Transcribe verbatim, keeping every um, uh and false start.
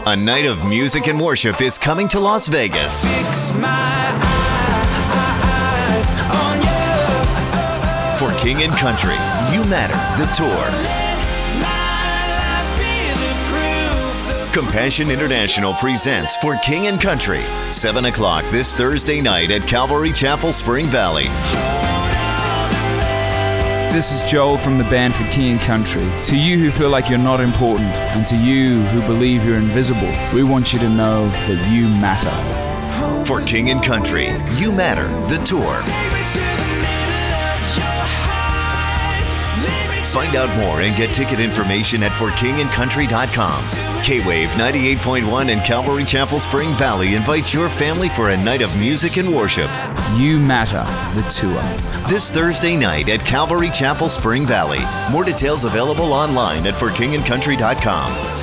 A night of music and worship is coming to Las Vegas. Fix my eyes on you. For King and Country, You Matter, the tour. Let my life be the proof. Compassion International presents For King and Country, seven o'clock this Thursday night at Calvary Chapel, Spring Valley. This is Joel from the band For King and Country. To you who feel like you're not important, and to you who believe you're invisible, we want you to know that you matter. For King and Country, You Matter, the tour. Find out more and get ticket information at for king and country dot com. K-Wave ninety-eight point one and Calvary Chapel, Spring Valley invites your family for a night of music and worship. You Matter, the tour. This Thursday night at Calvary Chapel, Spring Valley. More details available online at for king and country dot com.